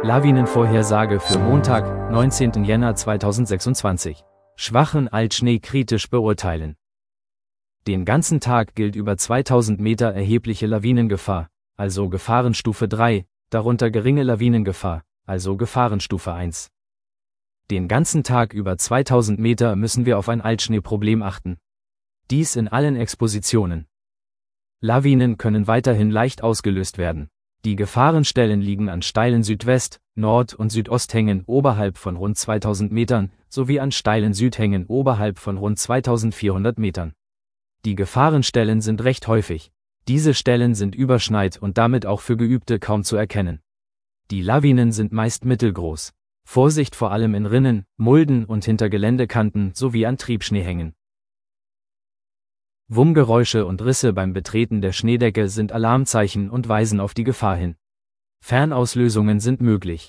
Lawinenvorhersage für Montag, 19. Jänner 2026. Schwachen Altschnee kritisch beurteilen. Den ganzen Tag gilt über 2000 Meter erhebliche Lawinengefahr, also Gefahrenstufe 3, darunter geringe Lawinengefahr, also Gefahrenstufe 1. Den ganzen Tag über 2000 Meter müssen wir auf ein Altschneeproblem achten. Dies in allen Expositionen. Lawinen können weiterhin leicht ausgelöst werden. Die Gefahrenstellen liegen an steilen Südwest-, Nord- und Südosthängen oberhalb von rund 2000 Metern sowie an steilen Südhängen oberhalb von rund 2400 Metern. Die Gefahrenstellen sind recht häufig. Diese Stellen sind überschneit und damit auch für Geübte kaum zu erkennen. Die Lawinen sind meist mittelgroß. Vorsicht vor allem in Rinnen, Mulden und hinter Geländekanten sowie an Triebschneehängen. Wummgeräusche und Risse beim Betreten der Schneedecke sind Alarmzeichen und weisen auf die Gefahr hin. Fernauslösungen sind möglich.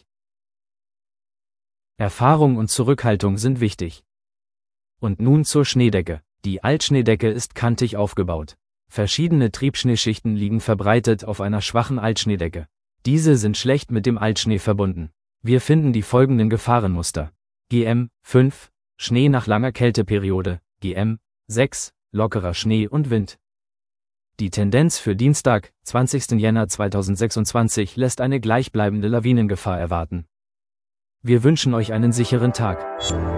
Erfahrung und Zurückhaltung sind wichtig. Und nun zur Schneedecke. Die Altschneedecke ist kantig aufgebaut. Verschiedene Triebschneeschichten liegen verbreitet auf einer schwachen Altschneedecke. Diese sind schlecht mit dem Altschnee verbunden. Wir finden die folgenden Gefahrenmuster. GM 5, Schnee nach langer Kälteperiode, GM 6, lockerer Schnee und Wind. Die Tendenz für Dienstag, 20. Jänner 2026 lässt eine gleichbleibende Lawinengefahr erwarten. Wir wünschen euch einen sicheren Tag.